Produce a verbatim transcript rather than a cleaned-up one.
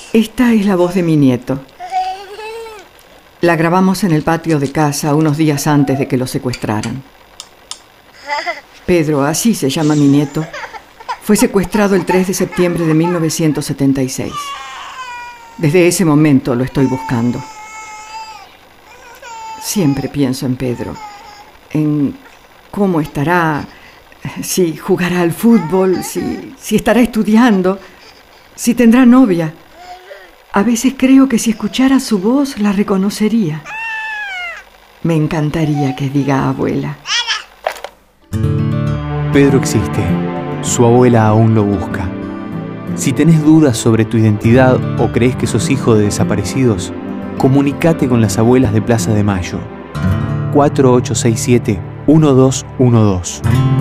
Esta es la voz de mi nieto. La grabamos en el patio de casa unos días antes de que lo secuestraran. Pedro, así se llama mi nieto, fue secuestrado el tres de septiembre de mil novecientos setenta y seis. Desde ese momento lo estoy buscando. Siempre pienso en Pedro, en cómo estará, si jugará al fútbol, si, si estará estudiando, si tendrá novia. A veces creo que si escuchara su voz la reconocería. Me encantaría que diga abuela. Pedro existe. Su abuela aún lo busca. Si tenés dudas sobre tu identidad o crees que sos hijo de desaparecidos, comunicate con las abuelas de Plaza de Mayo. cuatro ocho seis siete, uno dos uno dos.